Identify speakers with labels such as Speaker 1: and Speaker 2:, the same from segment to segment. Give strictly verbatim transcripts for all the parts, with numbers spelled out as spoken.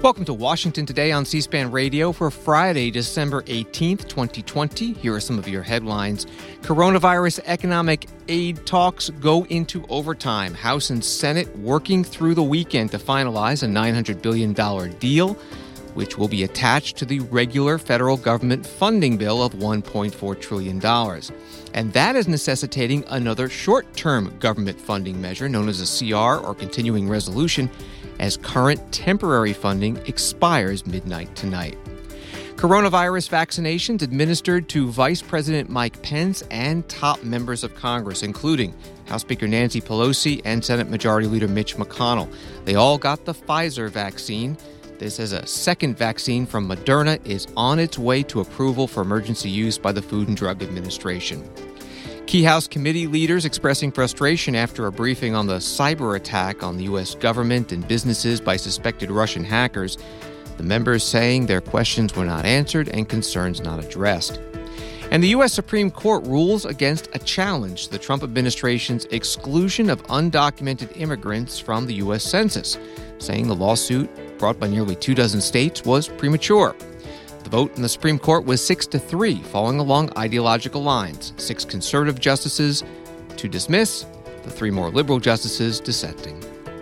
Speaker 1: Welcome to Washington Today on C-SPAN Radio for Friday, December eighteenth, twenty twenty. Here are some of your headlines. Coronavirus economic aid talks go into overtime. House and Senate working through the weekend to finalize a nine hundred billion dollars deal, which will be attached to the regular federal government funding bill of one point four trillion dollars. And that is necessitating another short-term government funding measure known as a C R or continuing resolution, as current temporary funding expires midnight tonight. Coronavirus vaccinations administered to Vice President Mike Pence and top members of Congress, including House Speaker Nancy Pelosi and Senate Majority Leader Mitch McConnell. They all got the Pfizer vaccine. This is a second vaccine from Moderna is on its way to approval for emergency use by the Food and Drug Administration. Key House committee leaders expressing frustration after a briefing on the cyber attack on the U S government and businesses by suspected Russian hackers. The members saying their questions were not answered and concerns not addressed. And the U S Supreme Court rules against a challenge to the Trump administration's exclusion of undocumented immigrants from the U S Census, saying the lawsuit brought by nearly two dozen states was premature. The vote in the Supreme Court was six to three, falling along ideological lines. Six conservative justices to dismiss, the three more liberal justices dissenting.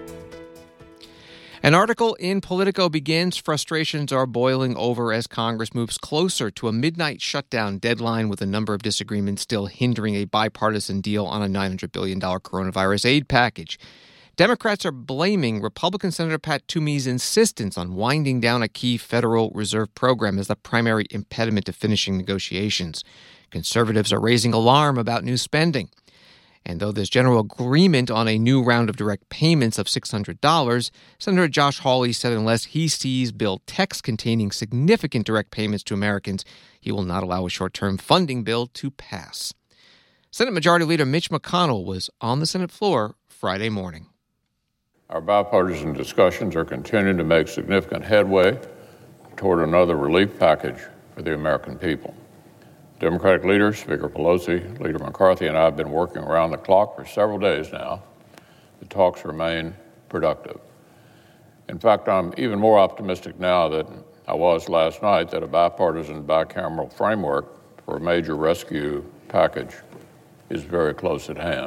Speaker 1: An article in Politico begins, frustrations are boiling over as Congress moves closer to a midnight shutdown deadline, with a number of disagreements still hindering a bipartisan deal on a nine hundred billion dollars coronavirus aid package. Democrats are blaming Republican Senator Pat Toomey's insistence on winding down a key Federal Reserve program as the primary impediment to finishing negotiations. Conservatives are raising alarm about new spending. And though there's general agreement on a new round of direct payments of six hundred dollars, Senator Josh Hawley said unless he sees bill text containing significant direct payments to Americans, he will not allow a short-term funding bill to pass. Senate Majority Leader Mitch McConnell was on the Senate floor Friday morning.
Speaker 2: Our bipartisan discussions are continuing to make significant headway toward another relief package for the American people. Democratic leaders, Speaker Pelosi, Leader McCarthy, and I have been working around the clock for several days now. The talks remain productive. In fact, I'm even more optimistic now than I was last night that a bipartisan bicameral framework for a major rescue package is very close at hand.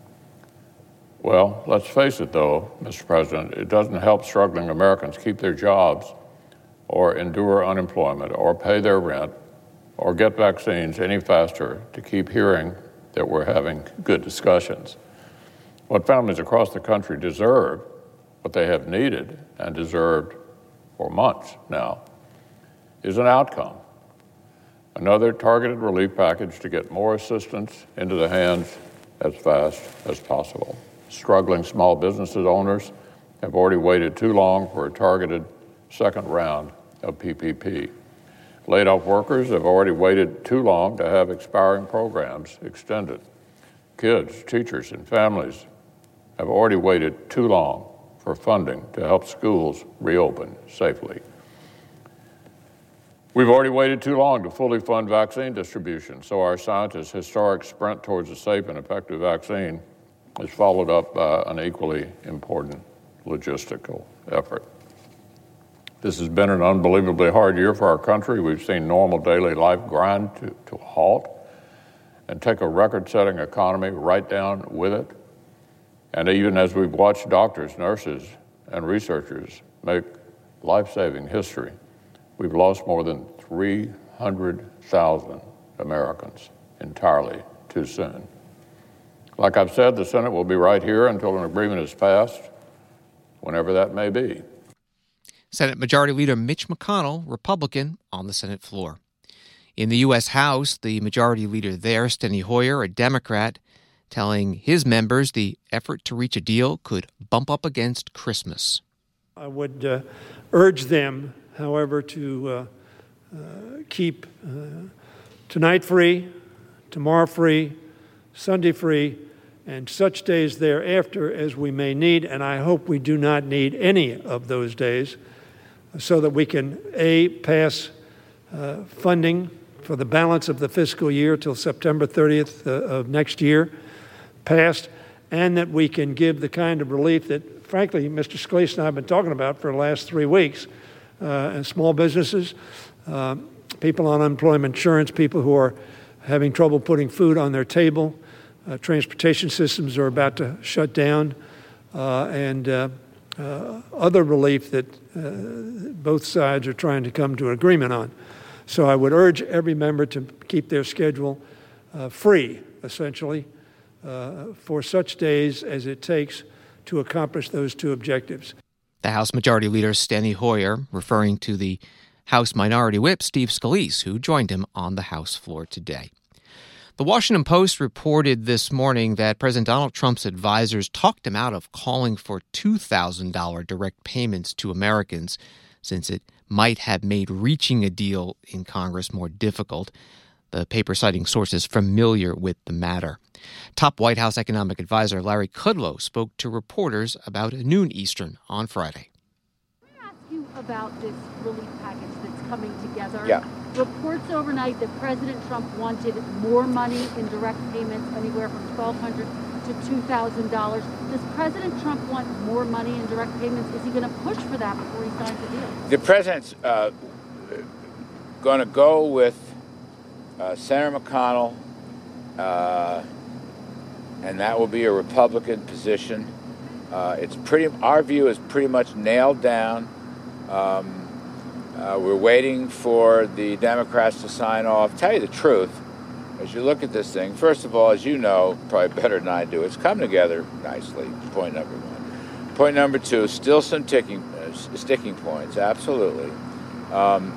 Speaker 2: Well, let's face it, though, Mister President, it doesn't help struggling Americans keep their jobs or endure unemployment or pay their rent or get vaccines any faster to keep hearing that we're having good discussions. What families across the country deserve, what they have needed and deserved for months now, is an outcome. Another targeted relief package to get more assistance into the hands as fast as possible. Struggling small businesses owners have already waited too long for a targeted second round of P P P. Laid-off workers have already waited too long to have expiring programs extended. Kids, teachers, and families have already waited too long for funding to help schools reopen safely. We've already waited too long to fully fund vaccine distribution, so our scientists' historic sprint towards a safe and effective vaccine is followed up by an equally important logistical effort. This has been an unbelievably hard year for our country. We've seen normal daily life grind to, to a halt and take a record-setting economy right down with it. And even as we've watched doctors, nurses, and researchers make life-saving history, we've lost more than three hundred thousand Americans entirely too soon. Like I've said, the Senate will be right here until an agreement is passed, whenever that may be.
Speaker 1: Senate Majority Leader Mitch McConnell, Republican, on the Senate floor. In the U S House, the Majority Leader there, Steny Hoyer, a Democrat, telling his members the effort to reach a deal could bump up against Christmas.
Speaker 3: I would uh, urge them, however, to uh, uh, keep uh, tonight free, tomorrow free, Sunday free, and such days thereafter as we may need, and I hope we do not need any of those days, so that we can, A, pass uh, funding for the balance of the fiscal year till September thirtieth uh, of next year, passed, and that we can give the kind of relief that, frankly, Mister Scalise and I have been talking about for the last three weeks, uh, and small businesses, uh, people on unemployment insurance, people who are having trouble putting food on their table. Uh, transportation systems are about to shut down, uh, and uh, uh, other relief that uh, both sides are trying to come to an agreement on. So I would urge every member to keep their schedule uh, free, essentially, uh, for such days as it takes to accomplish those two objectives.
Speaker 1: The House Majority Leader Steny Hoyer referring to the House Minority Whip Steve Scalise, who joined him on the House floor today. The Washington Post reported this morning that President Donald Trump's advisors talked him out of calling for two thousand dollars direct payments to Americans, since it might have made reaching a deal in Congress more difficult. The paper citing sources familiar with the matter. Top White House economic advisor Larry Kudlow spoke to reporters about noon Eastern on Friday.
Speaker 4: Let me ask you about this relief package that's coming together.
Speaker 5: Yeah.
Speaker 4: Reports overnight that President Trump wanted more money in direct payments, anywhere from twelve hundred dollars to two thousand dollars. Does President Trump want more money in direct payments? Is he going to push for that before he signs the deal?
Speaker 5: The president's uh, going to go with uh, Senator McConnell, uh, and that will be a Republican position. Uh, it's pretty. Our view is pretty much nailed down. Um, Uh, we're waiting for the Democrats to sign off. Tell you the truth, as you look at this thing, first of all, as you know, probably better than I do, it's come together nicely, point number one. Point number two, still some ticking, uh, sticking points, absolutely. Um,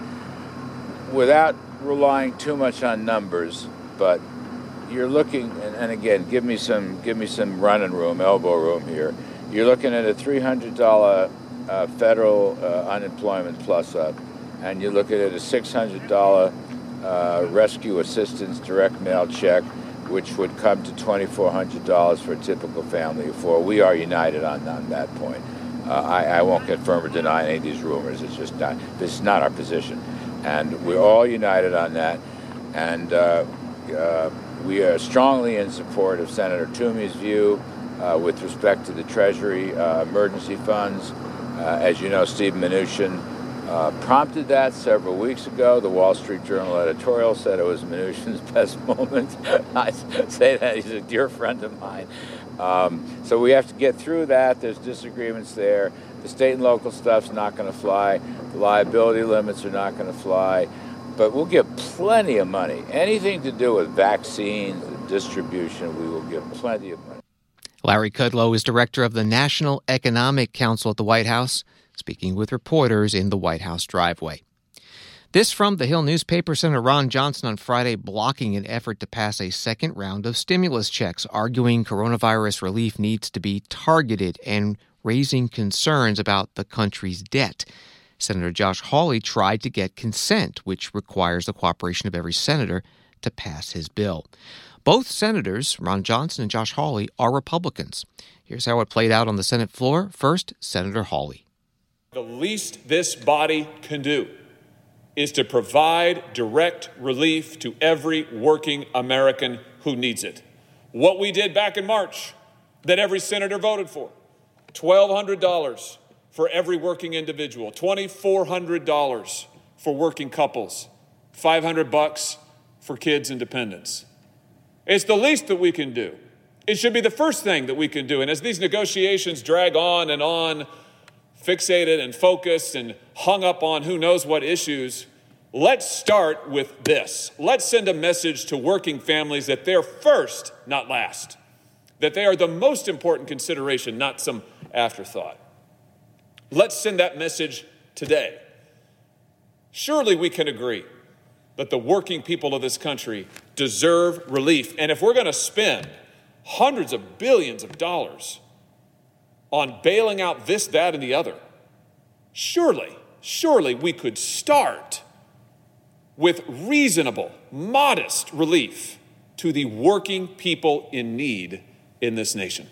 Speaker 5: without relying too much on numbers, but you're looking, and, and again, give me some give me some running room, elbow room here. You're looking at a three hundred dollars uh, federal uh, unemployment plus up, and you look at it a six hundred dollars uh, rescue assistance direct mail check, which would come to twenty-four hundred dollars for a typical family of four. We are united on, on that point. Uh, I, I won't confirm or deny any of these rumors. It's just not, this is not our position. And we're all united on that. And uh, uh, we are strongly in support of Senator Toomey's view uh, with respect to the Treasury uh, emergency funds. Uh, as you know, Steve Mnuchin uh, prompted that several weeks ago. The Wall Street Journal editorial said it was Mnuchin's best moment. I say that, he's a dear friend of mine. Um, so we have to get through that. There's disagreements there. The state and local stuff's not going to fly. The liability limits are not going to fly. But we'll give plenty of money. Anything to do with vaccines and distribution, we will give plenty of money.
Speaker 1: Larry Kudlow is director of the National Economic Council at the White House, speaking with reporters in the White House driveway. This from the Hill newspaper. Senator Ron Johnson on Friday blocking an effort to pass a second round of stimulus checks, arguing coronavirus relief needs to be targeted and raising concerns about the country's debt. Senator Josh Hawley tried to get consent, which requires the cooperation of every senator to pass his bill. Both senators, Ron Johnson and Josh Hawley, are Republicans. Here's how it played out on the Senate floor. First, Senator Hawley.
Speaker 6: The least this body can do is to provide direct relief to every working American who needs it. What we did back in March, that every senator voted for, twelve hundred dollars for every working individual, twenty-four hundred dollars for working couples, five hundred bucks for kids and dependents. It's the least that we can do. It should be the first thing that we can do. And as these negotiations drag on and on, fixated and focused and hung up on who knows what issues, let's start with this. Let's send a message to working families that they're first, not last. That they are the most important consideration, not some afterthought. Let's send that message today. Surely we can agree that the working people of this country deserve relief. And if we're going to spend hundreds of billions of dollars on bailing out this, that, and the other, surely, surely we could start with reasonable, modest relief to the working people in need in this nation.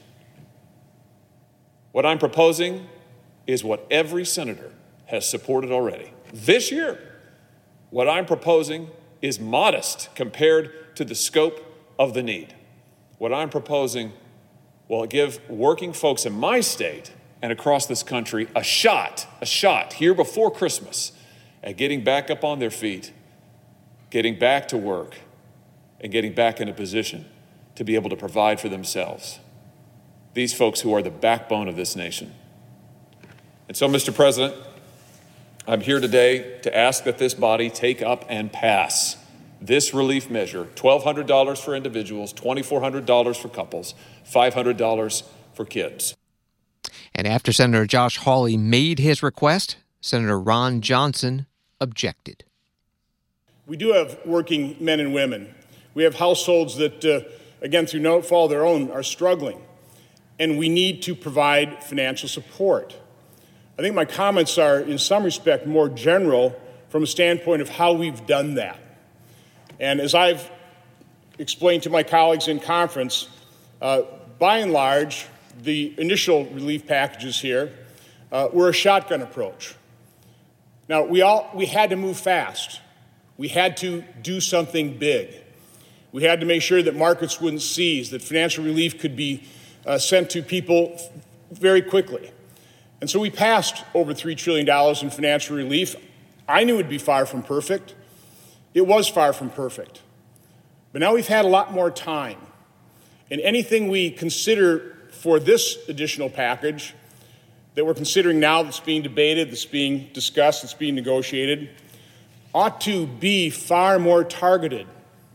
Speaker 6: What I'm proposing is what every senator has supported already. This year, what I'm proposing is modest compared to the scope of the need. What I'm proposing will give working folks in my state and across this country a shot, a shot here before Christmas at getting back up on their feet, getting back to work, and getting back in a position to be able to provide for themselves. These folks who are the backbone of this nation. And so, Mister President, I'm here today to ask that this body take up and pass this relief measure, twelve hundred dollars for individuals, twenty-four hundred dollars for couples, five hundred dollars for kids.
Speaker 1: And after Senator Josh Hawley made his request, Senator Ron Johnson objected.
Speaker 7: We do have working men and women. We have households that, uh, again, through no fault of their own, are struggling. And we need to provide financial support. I think my comments are, in some respect, more general from a standpoint of how we've done that. And as I've explained to my colleagues in conference, uh, by and large, the initial relief packages here uh, were a shotgun approach. Now, we all we had to move fast. We had to do something big. We had to make sure that markets wouldn't seize, that financial relief could be uh, sent to people very quickly. And so we passed over three trillion dollars in financial relief. I knew it would be far from perfect. It was far from perfect. But now we've had a lot more time. And anything we consider for this additional package that we're considering now, that's being debated, that's being discussed, that's being negotiated, ought to be far more targeted.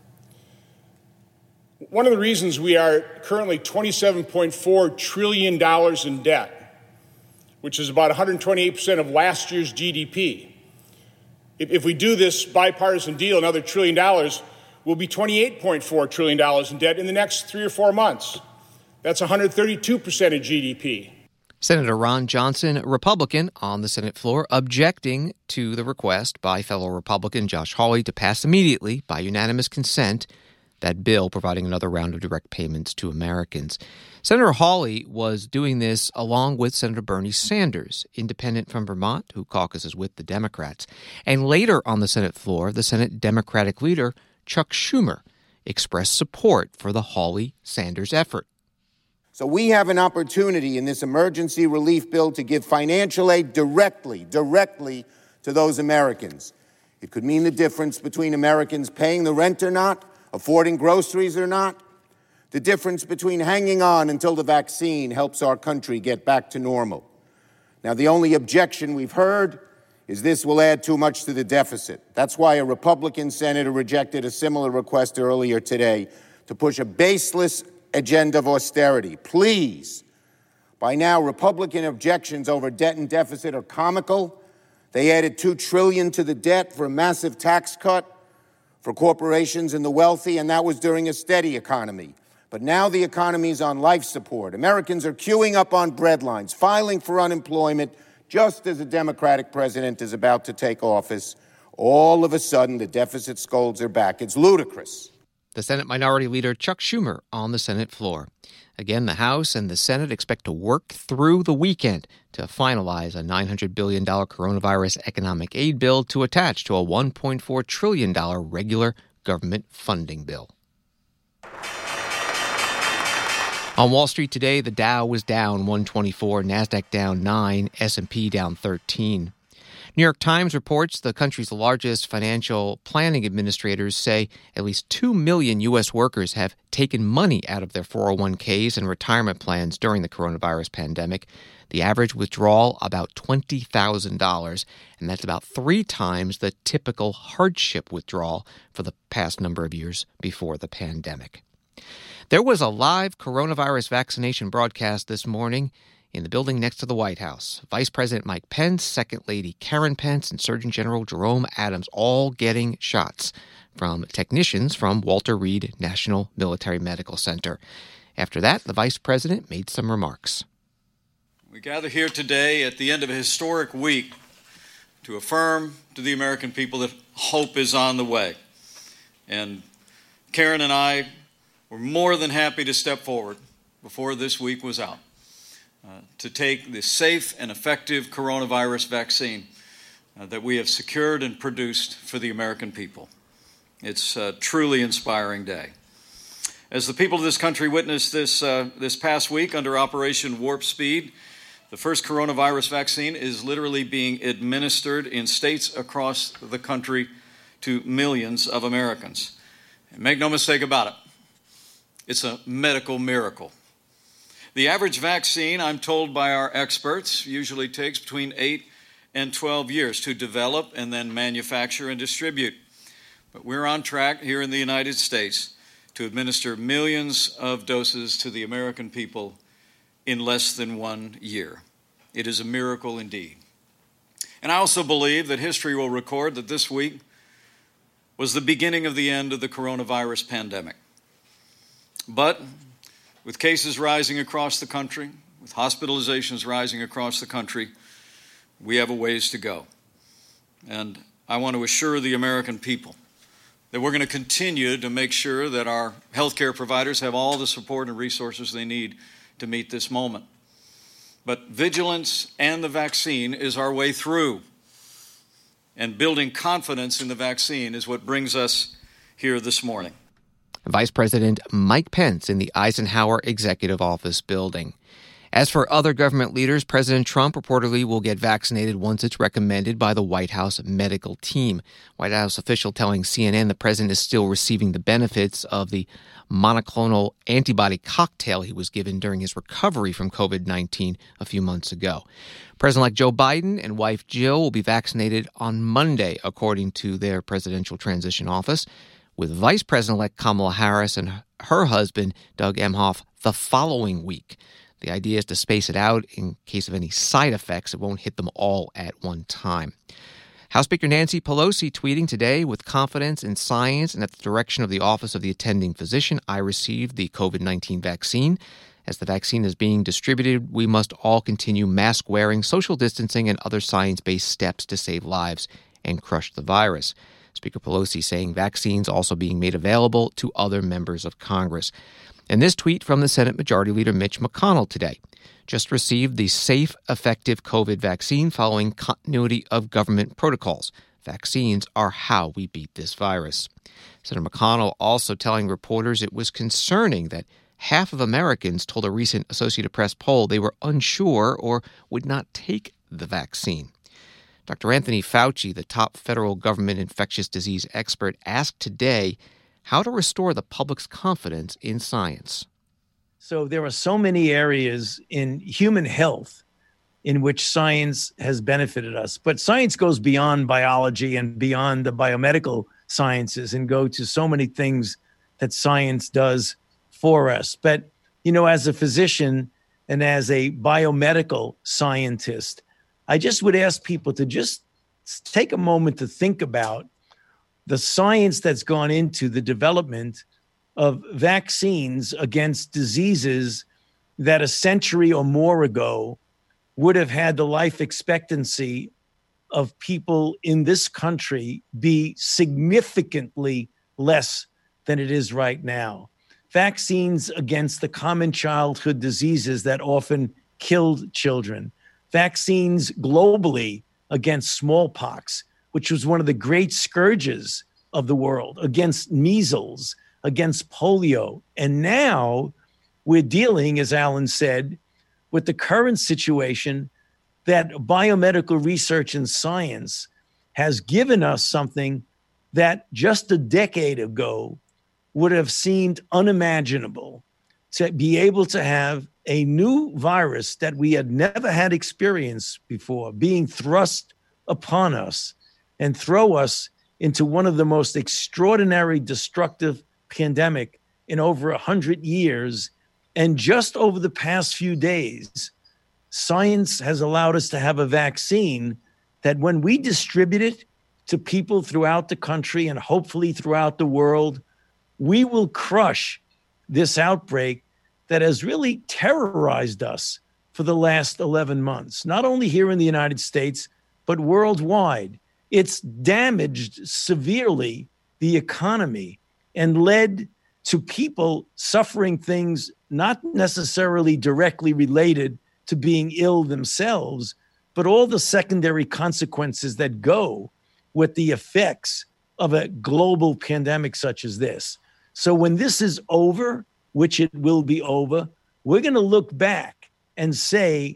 Speaker 7: One of the reasons we are currently twenty-seven point four trillion dollars in debt, which is about one hundred twenty-eight percent of last year's G D P. If, if we do this bipartisan deal, another trillion dollars, we'll be twenty-eight point four trillion dollars in debt in the next three or four months. That's one hundred thirty-two percent of G D P.
Speaker 1: Senator Ron Johnson, Republican, on the Senate floor, objecting to the request by fellow Republican Josh Hawley to pass immediately, by unanimous consent, that bill providing another round of direct payments to Americans. Senator Hawley was doing this along with Senator Bernie Sanders, independent from Vermont, who caucuses with the Democrats. And later on the Senate floor, the Senate Democratic leader, Chuck Schumer, expressed support for the Hawley-Sanders effort.
Speaker 8: So we have an opportunity in this emergency relief bill to give financial aid directly, directly to those Americans. It could mean the difference between Americans paying the rent or not, affording groceries or not, the difference between hanging on until the vaccine helps our country get back to normal. Now, the only objection we've heard is this will add too much to the deficit. That's why a Republican senator rejected a similar request earlier today to push a baseless agenda of austerity. Please. By now, Republican objections over debt and deficit are comical. They added two trillion dollars to the debt for a massive tax cut for corporations and the wealthy, and that was during a steady economy. But now the economy is on life support. Americans are queuing up on breadlines, filing for unemployment, just as a Democratic president is about to take office. All of a sudden, the deficit scolds are back. It's ludicrous.
Speaker 1: The Senate Minority Leader Chuck Schumer on the Senate floor. Again, the House and the Senate expect to work through the weekend to finalize a nine hundred billion dollars coronavirus economic aid bill to attach to a one point four trillion dollars regular government funding bill. On Wall Street today, the Dow was down one twenty-four, NASDAQ down nine, S and P down thirteen. New York Times reports the country's largest financial planning administrators say at least two million U S workers have taken money out of their four oh one k's and retirement plans during the coronavirus pandemic. The average withdrawal, about twenty thousand dollars, and that's about three times the typical hardship withdrawal for the past number of years before the pandemic. There was a live coronavirus vaccination broadcast this morning in the building next to the White House. Vice President Mike Pence, Second Lady Karen Pence, and Surgeon General Jerome Adams all getting shots from technicians from Walter Reed National Military Medical Center. After that, the Vice President made some remarks.
Speaker 9: We gather here today at the end of a historic week to affirm to the American people that hope is on the way. And Karen and I were more than happy to step forward before this week was out. Uh, to take the safe and effective coronavirus vaccine uh, that we have secured and produced for the American people. It's a truly inspiring day. As the people of this country witnessed this, uh, this past week under Operation Warp Speed, The first coronavirus vaccine is literally being administered in states across the country to millions of Americans. And make no mistake about it, it's a medical miracle. The average vaccine, I'm told by our experts, usually takes between eight and twelve years to develop and then manufacture and distribute. But we're on track here in the United States to administer millions of doses to the American people in less than one year. It is a miracle indeed. And I also believe that history will record that this week was the beginning of the end of the coronavirus pandemic. But with cases rising across the country, with hospitalizations rising across the country, we have a ways to go. And I want to assure the American people that we're going to continue to make sure that our healthcare providers have all the support and resources they need to meet this moment. But vigilance and the vaccine is our way through. And building confidence in the vaccine is what brings us here this morning.
Speaker 1: Vice President Mike Pence in the Eisenhower Executive Office building. As for other government leaders, President Trump reportedly will get vaccinated once it's recommended by the White House medical team. White House official telling C N N the president is still receiving the benefits of the monoclonal antibody cocktail he was given during his recovery from covid nineteen a few months ago. President-elect Joe Biden and wife Jill will be vaccinated on Monday, according to their presidential transition office, with Vice President-elect Kamala Harris and her husband, Doug Emhoff, the following week. The idea is to space it out in case of any side effects. It won't hit them all at one time. House Speaker Nancy Pelosi tweeting today, with confidence in science and at the direction of the Office of the Attending Physician, I received the covid nineteen vaccine. As the vaccine is being distributed, we must all continue mask wearing, social distancing, and other science-based steps to save lives and crush the virus. Speaker Pelosi saying vaccines also being made available to other members of Congress. And this tweet from the Senate Majority Leader Mitch McConnell today. Just received the safe, effective COVID vaccine following continuity of government protocols. Vaccines are how we beat this virus. Senator McConnell also telling reporters it was concerning that half of Americans told a recent Associated Press poll they were unsure or would not take the vaccine. Doctor Anthony Fauci, the top federal government infectious disease expert, asked today how to restore the public's confidence in science.
Speaker 10: So there are so many areas in human health in which science has benefited us. But science goes beyond biology and beyond the biomedical sciences and go to so many things that science does for us. But, you know, as a physician and as a biomedical scientist, I just would ask people to just take a moment to think about the science that's gone into the development of vaccines against diseases that a century or more ago would have had the life expectancy of people in this country be significantly less than it is right now. Vaccines against the common childhood diseases that often killed children. Vaccines globally against smallpox, which was one of the great scourges of the world, against measles, against polio. And now we're dealing, as Alan said, with the current situation that biomedical research and science has given us something that just a decade ago would have seemed unimaginable, to be able to have a new virus that we had never had experience before being thrust upon us and throw us into one of the most extraordinary destructive pandemic in over a hundred years. And just over the past few days, science has allowed us to have a vaccine that when we distribute it to people throughout the country and hopefully throughout the world, we will crush this outbreak that has really terrorized us for the last eleven months, not only here in the United States, but worldwide. It's damaged severely the economy and led to people suffering things not necessarily directly related to being ill themselves, but all the secondary consequences that go with the effects of a global pandemic such as this. So when this is over, which it will be over, we're going to look back and say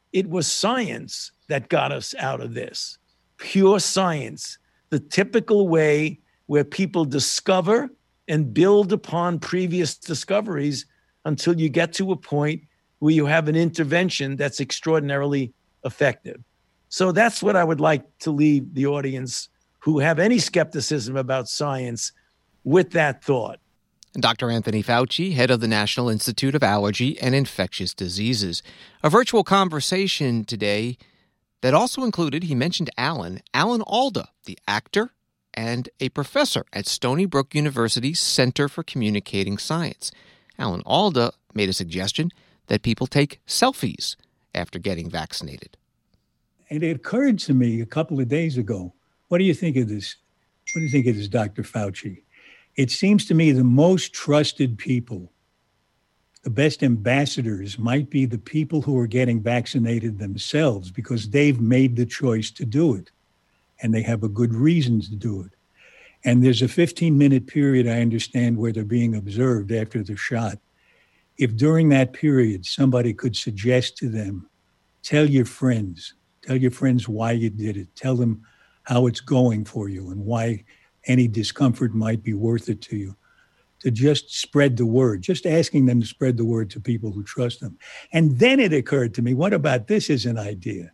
Speaker 10: It was science that got us out of this. Pure science, the typical way where people discover and build upon previous discoveries until you get to a point where you have an intervention that's extraordinarily effective. So that's what I would like to leave the audience who have any skepticism about science with that thought.
Speaker 1: Doctor Anthony Fauci, head of the National Institute of Allergy and Infectious Diseases. A virtual conversation today that also included, he mentioned Alan, Alan Alda, the actor and a professor at Stony Brook University's Center for Communicating Science. Alan Alda made a suggestion that people take selfies after getting vaccinated.
Speaker 11: And it occurred to me a couple of days ago, what do you think of this? What do you think of this, Doctor Fauci? It seems to me the most trusted people, the best ambassadors might be the people who are getting vaccinated themselves because they've made the choice to do it and they have a good reason to do it. And there's a fifteen minute period, I understand, where they're being observed after the shot. If during that period somebody could suggest to them, tell your friends, tell your friends why you did it, tell them how it's going for you and why any discomfort might be worth it to you, to just spread the word, just asking them to spread the word to people who trust them. And then it occurred to me, what about this as an idea?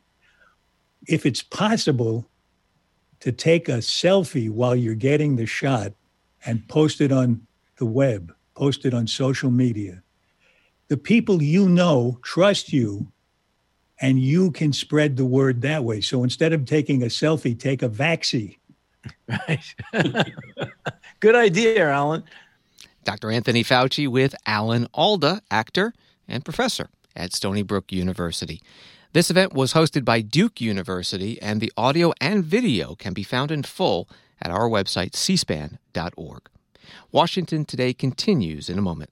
Speaker 11: If it's possible to take a selfie while you're getting the shot and post it on the web, post it on social media, the people you know trust you and you can spread the word that way. So instead of taking a selfie, take a vaccine.
Speaker 10: Right. Good idea, Alan.
Speaker 1: Doctor Anthony Fauci with Alan Alda, actor and professor at Stony Brook University. This event was hosted by Duke University, and the audio and video can be found in full at our website, c span dot org. Washington Today continues in a moment.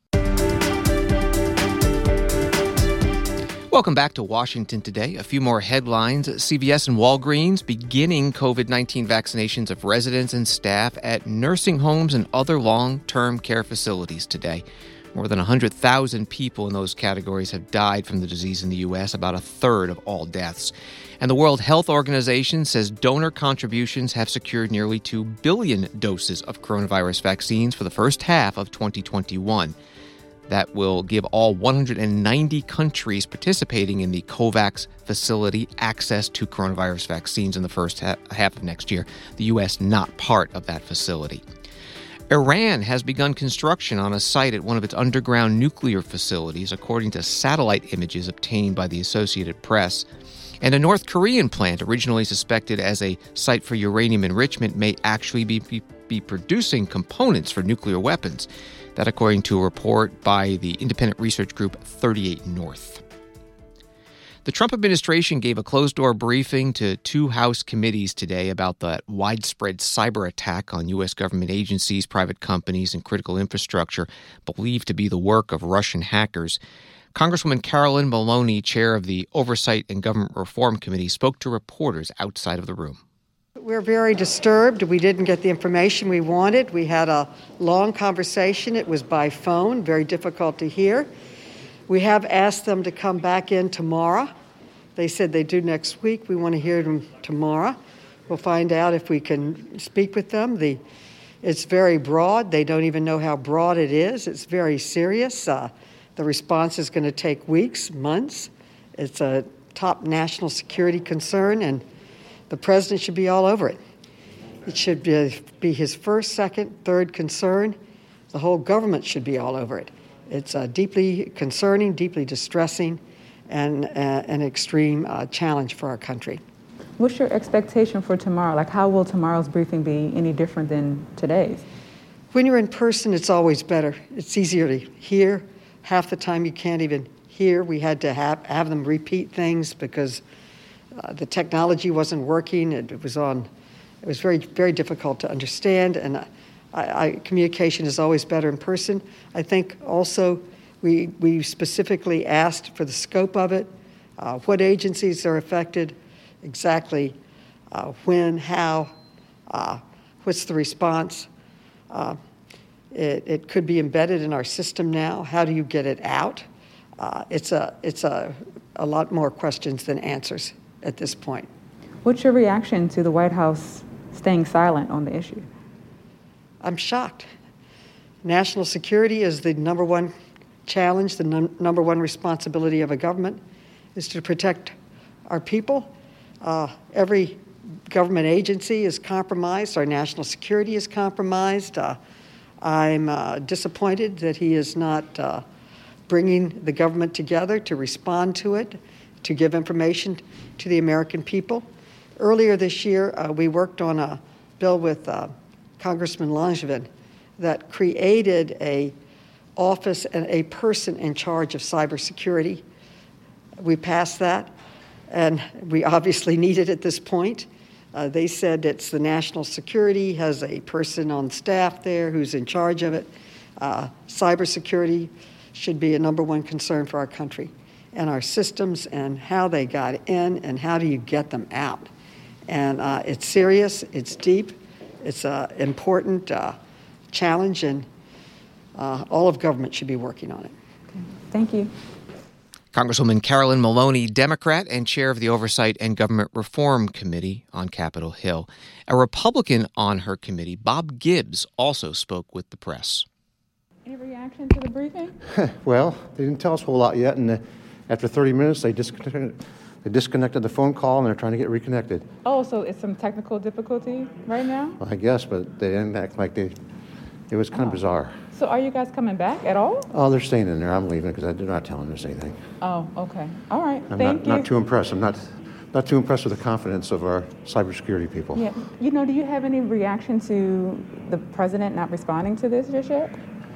Speaker 1: Welcome back to Washington Today. A few more headlines. C V S and Walgreens beginning COVID nineteen vaccinations of residents and staff at nursing homes and other long-term care facilities today. More than one hundred thousand people in those categories have died from the disease in the U S, about a third of all deaths. And the World Health Organization says donor contributions have secured nearly two billion doses of coronavirus vaccines for the first half of twenty twenty-one. That will give all one hundred ninety countries participating in the COVAX facility access to coronavirus vaccines in the first ha- half of next year. The U S not part of that facility. Iran has begun construction on a site at one of its underground nuclear facilities, according to satellite images obtained by the Associated Press. And a North Korean plant, originally suspected as a site for uranium enrichment, may actually be, be, be producing components for nuclear weapons. That according to a report by the independent research group thirty-eight North. The Trump administration gave a closed-door briefing to two House committees today about the widespread cyber attack on U S government agencies, private companies, and critical infrastructure believed to be the work of Russian hackers. Congresswoman Carolyn Maloney, chair of the Oversight and Government Reform Committee, spoke to reporters outside of the room.
Speaker 12: We're very disturbed. We didn't get the information we wanted. We had a long conversation. It was by phone, very difficult to hear. We have asked them to come back in tomorrow. They said they do next week. We want to hear them tomorrow. We'll find out if we can speak with them. The, it's very broad. They don't even know how broad it is. It's very serious. Uh, the response is going to take weeks, months. It's a top national security concern, and the president should be all over it. It should be, be his first, second, third concern. The whole government should be all over it. It's uh, deeply concerning, deeply distressing, and uh, an extreme uh, challenge for our country.
Speaker 13: What's your expectation for tomorrow? Like, how will tomorrow's briefing be any different than today's?
Speaker 12: When you're in person, it's always better. It's easier to hear. Half the time you can't even hear. We had to have, have them repeat things because Uh, the technology wasn't working. It, it was on. It was very, very difficult to understand. And I, I, communication is always better in person. I think also we we specifically asked for the scope of it, uh, what agencies are affected, exactly uh, when, how, uh, what's the response. Uh, it, it could be embedded in our system now. How do you get it out? uh, it's a it's a, a lot more questions than answers at this point.
Speaker 13: What's your reaction to the White House staying silent on the issue?
Speaker 12: I'm shocked. National security is the number one challenge, the num- number one responsibility of a government is to protect our people. Uh, every government agency is compromised. Our national security is compromised. Uh, I'm uh, disappointed that he is not uh, bringing the government together to respond to it, to give information to the American people. Earlier this year, uh, we worked on a bill with uh, Congressman Langevin that created a office and a person in charge of cybersecurity. We passed that, and we obviously need it at this point. Uh, they said it's the national security, has a person on staff there who's in charge of it. Uh, cybersecurity should be a number one concern for our country and our systems and how they got in and how do you get them out. And uh, it's serious, it's deep, it's an important uh, challenge, and uh, all of government should be working on it.
Speaker 13: Okay. Thank you.
Speaker 1: Congresswoman Carolyn Maloney, Democrat and chair of the Oversight and Government Reform Committee on Capitol Hill. A Republican on her committee, Bob Gibbs, also spoke with the press.
Speaker 13: Any reaction to the briefing?
Speaker 14: Well, they didn't tell us a whole lot yet, and uh, after thirty minutes, they disconnected, they disconnected the phone call, and they're trying to get reconnected.
Speaker 13: Oh, so it's some technical difficulty right now?
Speaker 14: Well, I guess, but they didn't act like they, it was kind
Speaker 13: oh.
Speaker 14: of bizarre.
Speaker 13: So are you guys coming back at all?
Speaker 14: Oh, they're staying in there. I'm leaving because they're not telling us anything.
Speaker 13: Oh, okay. All right.
Speaker 14: I'm
Speaker 13: Thank
Speaker 14: not,
Speaker 13: you.
Speaker 14: not too impressed. I'm not, not too impressed with the confidence of our cybersecurity people.
Speaker 13: Yeah. You know, do you have any reaction to the president not responding to this just yet?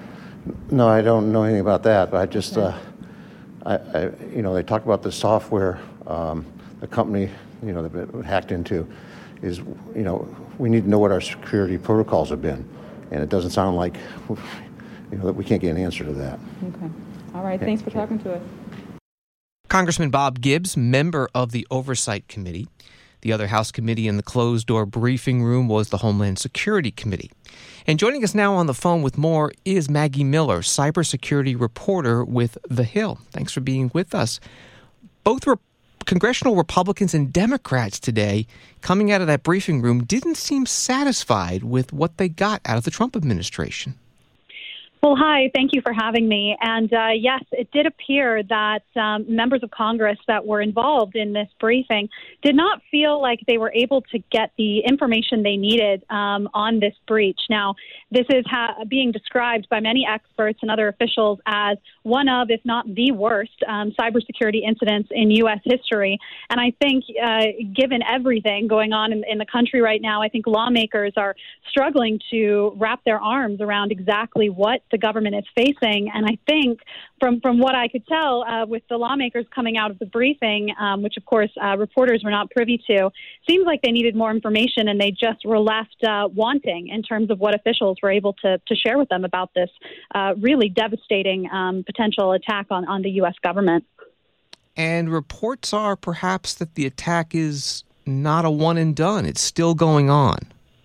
Speaker 14: No, I don't know anything about that, but I just,
Speaker 13: okay.
Speaker 14: uh, I, I, you know, they talked about the software um, the company, you know, that hacked into is, you know, we need to know what our security protocols have been. And it doesn't sound like, you know, that we can't get an answer to that.
Speaker 13: Okay. All right. Thanks for talking to us.
Speaker 1: Congressman Bob Gibbs, member of the Oversight Committee. The other House committee in the closed-door briefing room was the Homeland Security Committee. And joining us now on the phone with more is Maggie Miller, cybersecurity reporter with The Hill. Thanks for being with us. Both re- congressional Republicans and Democrats today, coming out of that briefing room, didn't seem satisfied with what they got out of the Trump administration.
Speaker 15: Well, hi. Thank you for having me. And uh, yes, it did appear that um, members of Congress that were involved in this briefing did not feel like they were able to get the information they needed um, on this breach. Now, this is ha- being described by many experts and other officials as one of, if not the worst, um, cybersecurity incidents in U S history. And I think uh, given everything going on in, in the country right now, I think lawmakers are struggling to wrap their arms around exactly what the government is facing. And I think from, from what I could tell uh, with the lawmakers coming out of the briefing, um, which of course uh, reporters were not privy to, seems like they needed more information and they just were left uh, wanting in terms of what officials were able to, to share with them about this uh, really devastating um, potential attack on, on the U S government.
Speaker 1: And reports are perhaps that the attack is not a one and done. It's still going on.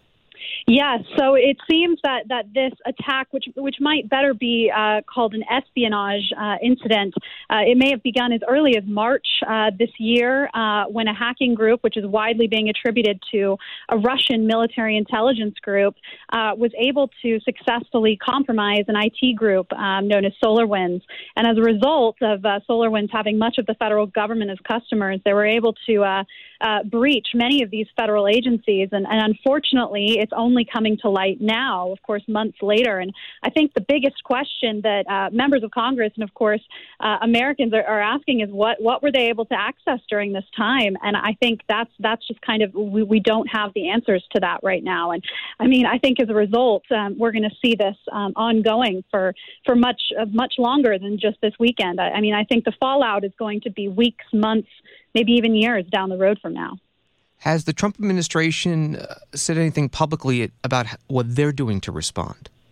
Speaker 15: Yes, so it seems that, that this attack, which which might better be uh, called an espionage uh, incident, uh, it may have begun as early as March uh, this year uh, when a hacking group, which is widely being attributed to a Russian military intelligence group, uh, was able to successfully compromise an I T group um, known as SolarWinds. And as a result of uh, SolarWinds having much of the federal government as customers, they were able to uh, uh, breach many of these federal agencies. And, and unfortunately, it's only coming to light now, of course, months later. And I think the biggest question that uh, members of Congress and, of course, uh, Americans are, are asking is what what were they able to access during this time? And I think that's that's just kind of we, we don't have the answers to that right now. And I mean, I think as a result, um, we're going to see this um, ongoing for for much uh, much longer than just this weekend. I, I mean, I think the fallout is going to be weeks, months, maybe even years down the road from now.
Speaker 1: Has the Trump administration uh, said anything publicly about what they're doing to respond?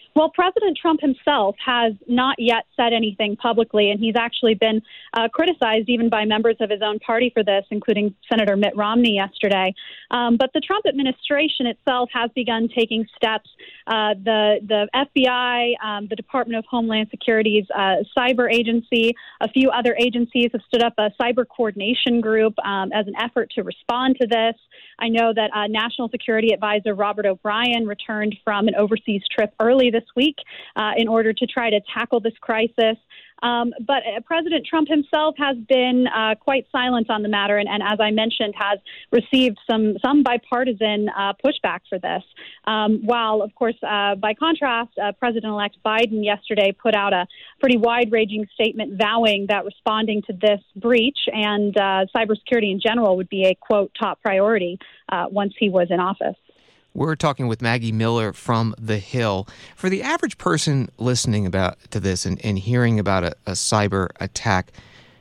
Speaker 15: Well, President Trump himself has not yet said anything publicly, and he's actually been uh, criticized even by members of his own party for this, including Senator Mitt Romney yesterday. Um, but the Trump administration itself has begun taking steps. Uh, the the F B I, um, the Department of Homeland Security's uh, cyber agency, a few other agencies have stood up a cyber coordination group um, as an effort to respond to this. I know that uh, National Security Advisor Robert O'Brien returned from an overseas trip early this week uh, in order to try to tackle this crisis. Um, but uh, President Trump himself has been uh, quite silent on the matter, and, and as I mentioned, has received some some bipartisan uh, pushback for this. Um, while, of course, uh, by contrast, uh, President-elect Biden yesterday put out a pretty wide-ranging statement vowing that responding to this breach and uh, cybersecurity in general would be a, quote, top priority uh, once he was in office.
Speaker 1: We're talking with Maggie Miller from The Hill. For the average person listening about to this and, and hearing about a, a cyber attack,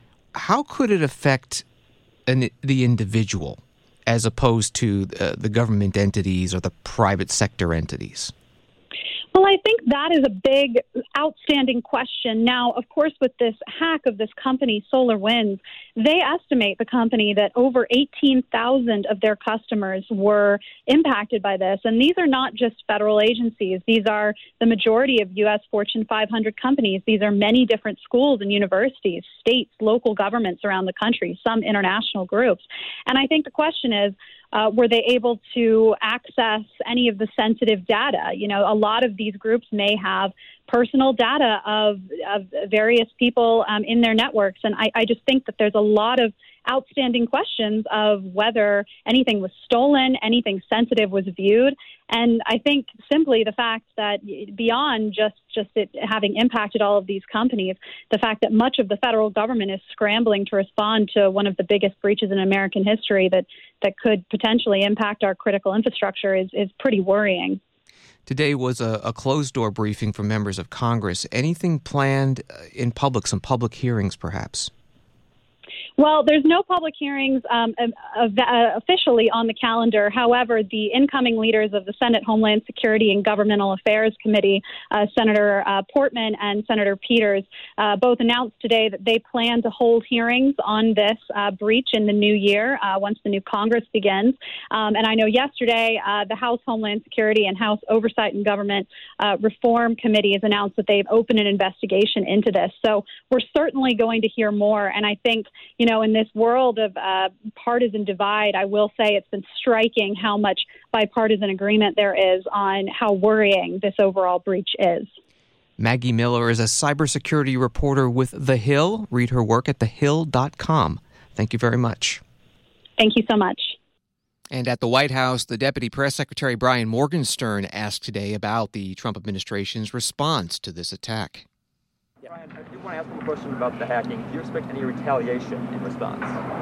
Speaker 1: how could it affect an, the individual as opposed to uh, the government entities or the private sector entities?
Speaker 15: Well, I think that is a big, outstanding question. Now, of course, with this hack of this company, SolarWinds, they estimate, the company, that over eighteen thousand of their customers were impacted by this. And these are not just federal agencies. These are the majority of U S Fortune five hundred companies. These are many different schools and universities, states, local governments around the country, some international groups. And I think the question is, Uh, were they able to access any of the sensitive data? You know, a lot of these groups may have personal data of, of various people um, in their networks. And I, I just think that there's a lot of outstanding questions of whether anything was stolen, anything sensitive was viewed. And I think simply the fact that beyond just, just it having impacted all of these companies, the fact that much of the federal government is scrambling to respond to one of the biggest breaches in American history that, that could potentially impact our critical infrastructure is, is pretty worrying.
Speaker 1: Today was a, a closed-door briefing from members of Congress. Anything planned in public, some public hearings perhaps?
Speaker 15: Well, there's no public hearings um, uh, uh, officially on the calendar. However, the incoming leaders of the Senate Homeland Security and Governmental Affairs Committee, uh, Senator uh, Portman and Senator Peters, uh, both announced today that they plan to hold hearings on this uh, breach in the new year uh, once the new Congress begins. Um, and I know yesterday uh, the House Homeland Security and House Oversight and Government uh, Reform Committees announced that they've opened an investigation into this. So we're certainly going to hear more. And I think, you know, in this world of uh, partisan divide, I will say it's been striking how much bipartisan agreement there is on how worrying this overall breach is.
Speaker 1: Maggie Miller is a cybersecurity reporter with The Hill. Read her work at the hill dot com. Thank you very much.
Speaker 15: Thank you so much.
Speaker 1: And at the White House, the Deputy Press Secretary Brian Morgenstern asked today about the Trump administration's response to this attack.
Speaker 16: Brian, I do want to ask you a question about the hacking. Do you expect any retaliation in response?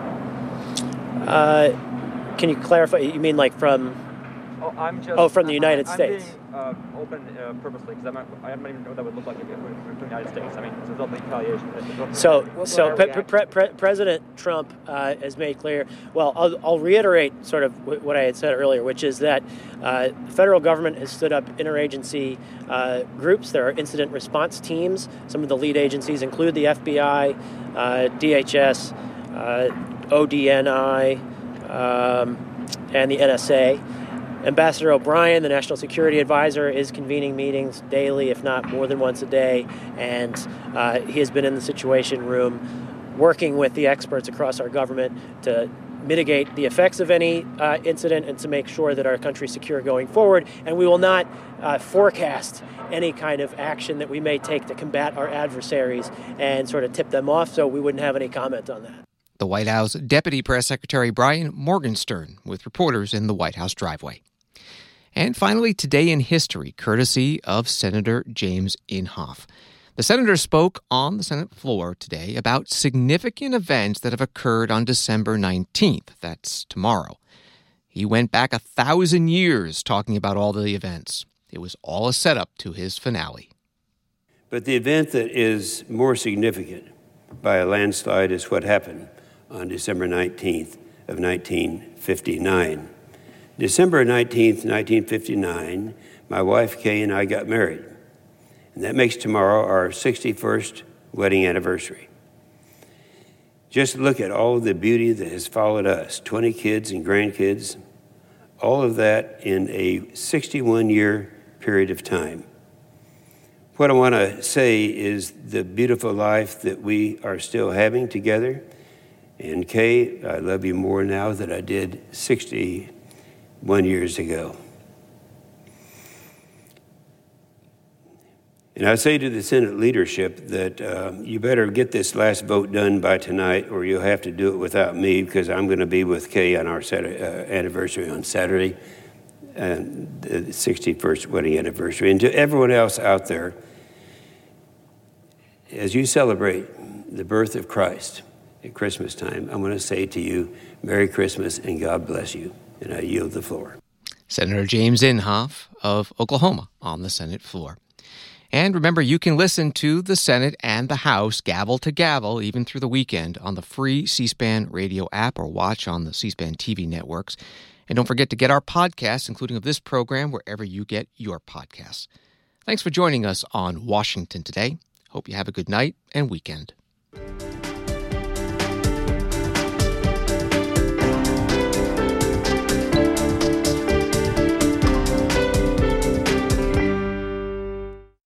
Speaker 17: Uh, can you clarify? You mean like from?
Speaker 16: Oh, I'm just.
Speaker 17: Oh, from the United
Speaker 16: I'm,
Speaker 17: States.
Speaker 16: I'm being uh, open uh, purposely because I'm not, I don't even know what that would look like if it were from the United States. I mean, it's a result of retaliation.
Speaker 17: So,
Speaker 16: what,
Speaker 17: so
Speaker 16: what
Speaker 17: pre- pre- pre- President Trump uh, has made clear. Well, I'll, I'll reiterate sort of w- what I had said earlier, which is that uh, the federal government has stood up interagency uh, groups. There are incident response teams. Some of the lead agencies include the F B I, uh, D H S, uh, O D N I, um, and the N S A. Ambassador O'Brien, the National Security Advisor, is convening meetings daily, if not more than once a day, and uh, he has been in the Situation Room working with the experts across our government to mitigate the effects of any uh, incident and to make sure that our country is secure going forward. And we will not uh, forecast any kind of action that we may take to combat our adversaries and sort of tip them off, so we wouldn't have any comment on that.
Speaker 1: The White House Deputy Press Secretary Brian Morgenstern with reporters in the White House driveway. And finally, today in history, courtesy of Senator James Inhofe. The senator spoke on the Senate floor today about significant events that have occurred on December nineteenth. That's tomorrow. He went back a thousand years talking about all the events. It was all a setup to his finale.
Speaker 18: But the event that is more significant by a landslide is what happened on December nineteenth of nineteen fifty-nine. December nineteenth, nineteen fifty-nine, my wife Kay and I got married. And that makes tomorrow our sixty-first wedding anniversary. Just look at all the beauty that has followed us, twenty kids and grandkids, all of that in a sixty-one-year period of time. What I want to say is the beautiful life that we are still having together. And Kay, I love you more now than I did sixty-one years ago. And I say to the Senate leadership that uh, you better get this last vote done by tonight, or you'll have to do it without me, because I'm going to be with Kay on our Saturday, uh, anniversary on Saturday, and the sixty-first wedding anniversary. And to everyone else out there, as you celebrate the birth of Christ at Christmas time, I'm going to say to you, Merry Christmas and God bless you. And I yield the floor.
Speaker 1: Senator James Inhofe of Oklahoma on the Senate floor. And remember, you can listen to the Senate and the House gavel to gavel even through the weekend on the free C-SPAN radio app or watch on the C-SPAN T V networks. And don't forget to get our podcasts, including of this program, wherever you get your podcasts. Thanks for joining us on Washington Today. Hope you have a good night and weekend.